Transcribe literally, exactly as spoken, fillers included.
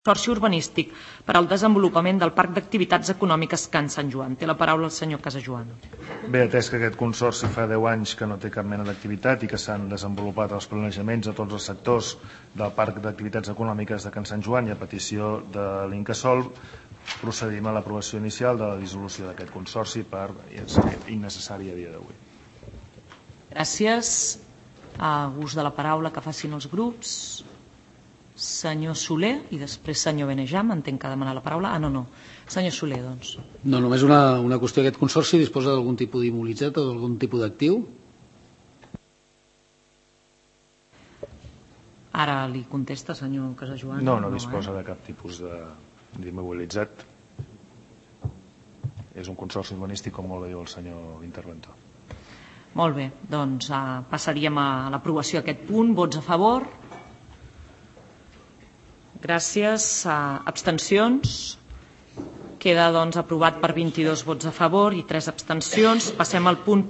Consorci urbanístic per al desenvolupament del Parc d'Activitats Econòmiques Can Sant Joan. Té la paraula el senyor Casajoan. Bé, atès que aquest consorci fa deu anys que no té cap mena d'activitat i que s'han desenvolupat els planejaments a tots els sectors del Parc d'Activitats Econòmiques de Can Sant Joan i a petició de l'Incasòl, procedim a l'aprovació inicial de la dissolució d'aquest consorci per ser innecessari a dia d'avui. Gràcies. A gust de la paraula que facin els grups. Senyor Soler i després senyor Benejam, entenc que ha demanat la paraula. Ah, no, no. Senyor Soler, doncs. No, només una, una qüestió. Aquest consorci disposa d'algun tipus d'immobilitzat o d'algun tipus d'actiu? Ara li contesta, senyor Casajoan. No, no disposa de cap tipus d'immobilitzat. És un consorci urbanístic, com molt bé diu el senyor interventor. Molt bé, doncs passaríem a l'aprovació d'aquest punt. Vots a favor? Gràcies. Abstencions? Queda doncs aprovat per vint-i-dos vots a favor i tres abstencions. Passem al punt